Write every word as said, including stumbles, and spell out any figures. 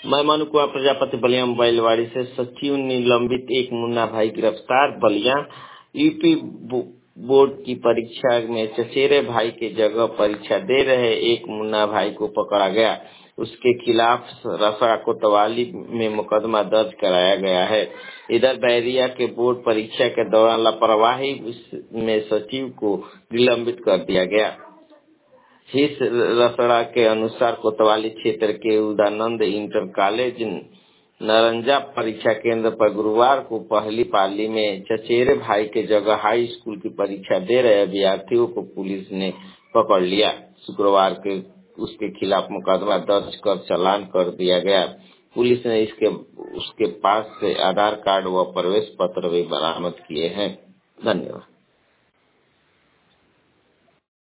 मैं मनु कुमार प्रजापति बलिया मोबाइल वाड़ी से सचिव निलंबित एक मुन्ना भाई गिरफ्तार। बलिया यूपी बोर्ड की परीक्षा में चचेरे भाई के जगह परीक्षा दे रहे एक मुन्ना भाई को पकड़ा गया। उसके खिलाफ रसड़ा कोतवाली में मुकदमा दर्ज कराया गया है। इधर बैरिया के बोर्ड परीक्षा के दौरान लापरवाही में सचिव को निलंबित कर दिया गया। इस रसड़ा के अनुसार कोतवाली क्षेत्र के उदानंद इंटर कॉलेज नरंजा परीक्षा केंद्र पर गुरुवार को पहली पाली में चचेरे भाई के जगह हाई स्कूल की परीक्षा दे रहे अभ्यर्थियों को पुलिस ने पकड़ लिया। शुक्रवार के उसके खिलाफ मुकदमा दर्ज कर चालान कर दिया गया। पुलिस ने इसके उसके पास से आधार कार्ड व प्रवेश पत्र भी बरामद किए हैं। धन्यवाद।